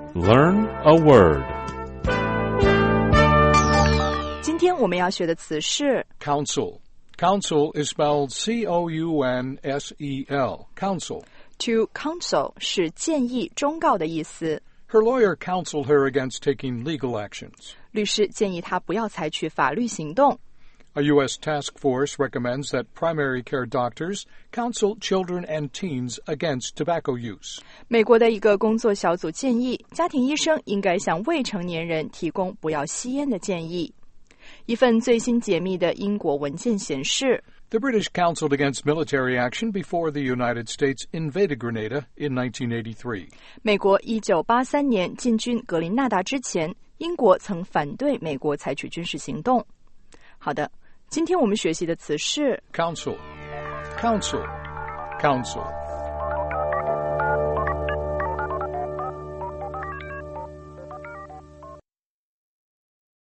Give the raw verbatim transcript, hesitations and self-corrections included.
Learn a word. 今天我们要学的词是 Counsel. Counsel is spelled C O U N S E L. Counsel. To counsel 是建议、忠告的意思。 Her lawyer counseled her against taking legal actions. 律师建议她不要采取法律行动。 A U S task force recommends that primary care doctors counsel children and teens against tobacco use. 美国的一个工作小组建议，家庭医生应该向未成年人提供不要吸烟的建议。一份最新解密的英国文件显示 The British counseled against military action before the United States invaded Grenada in nineteen eighty-three. 美国一九八三年进军格林纳达之前，英国曾反对美国采取军事行动。好的，今天我们学习的词是 Counsel. Counsel. Counsel.